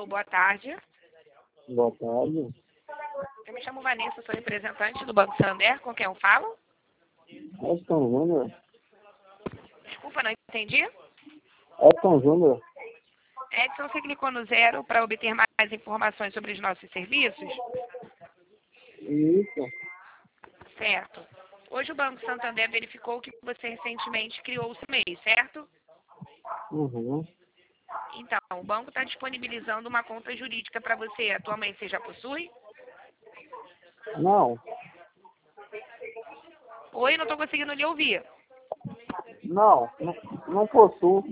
Alô, boa tarde. Boa tarde. Eu me chamo Vanessa, sou representante do Banco Santander. Com quem eu falo? Edson Júnior. Desculpa, não entendi. Edson Júnior. Edson, você clicou no 0 para obter mais informações sobre os nossos serviços? Isso. Certo. Hoje o Banco Santander verificou que você recentemente criou o seu MEI, certo? Uhum. Então, o banco está disponibilizando uma conta jurídica para você. Atualmente você já possui? Não. Oi, não estou conseguindo lhe ouvir. Não possuo.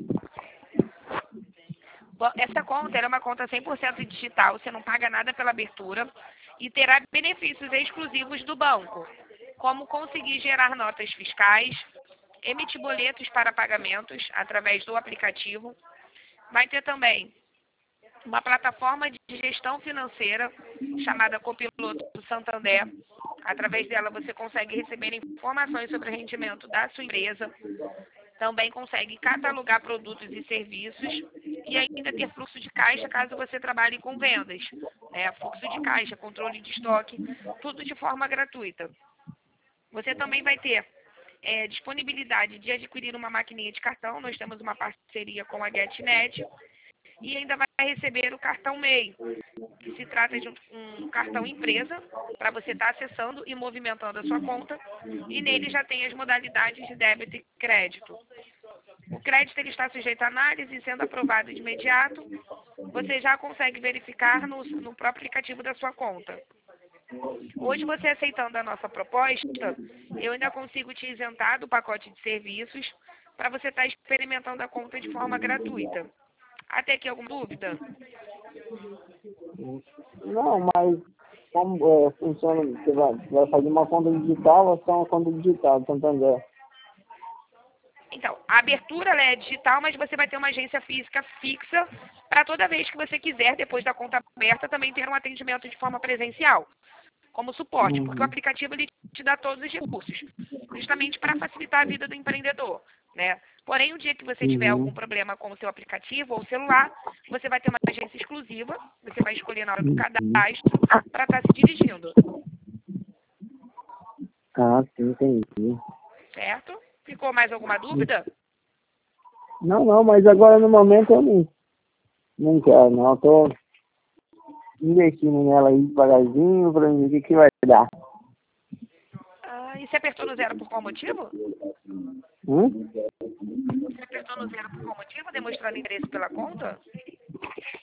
Bom, essa conta é uma conta 100% digital, você não paga nada pela abertura e terá benefícios exclusivos do banco, como conseguir gerar notas fiscais, emitir boletos para pagamentos através do aplicativo. Vai ter também uma plataforma de gestão financeira chamada Copiloto do Santander. Através dela você consegue receber informações sobre o rendimento da sua empresa. Também consegue catalogar produtos e serviços e ainda ter fluxo de caixa caso você trabalhe com vendas. Fluxo de caixa, controle de estoque, tudo de forma gratuita. Você também vai ter disponibilidade de adquirir uma maquininha de cartão. Nós temos uma parceria com a GetNet. E ainda vai receber o cartão MEI, que se trata de um cartão empresa para você estar acessando e movimentando a sua conta. E nele já tem as modalidades de débito e crédito. O crédito ele está sujeito à análise e sendo aprovado de imediato, você já consegue verificar no próprio aplicativo da sua conta. Hoje, você aceitando a nossa proposta, eu ainda consigo te isentar do pacote de serviços para você estar experimentando a conta de forma gratuita. Até aqui alguma dúvida? Não, mas como funciona? Você vai fazer uma conta digital ou só uma conta digital do Santander? Então, a abertura ela é digital, mas você vai ter uma agência física fixa para toda vez que você quiser, depois da conta aberta, também ter um atendimento de forma presencial, como suporte, porque o Uhum. aplicativo ele te dá todos os recursos, justamente para facilitar a vida do empreendedor, né? Porém, o dia que você tiver algum Uhum. problema com o seu aplicativo ou celular, você vai ter uma agência exclusiva, você vai escolher na hora do Uhum. cadastro para estar se dirigindo, Ah, sim, entendi. certo? Ficou mais alguma dúvida? Não, mas agora no momento eu não quero, não. Eu tô investindo nela aí devagarzinho pra mim ver o que vai dar. E você apertou no 0 por qual motivo? Hum? Você apertou no 0 por qual motivo? Demonstrando interesse pela conta?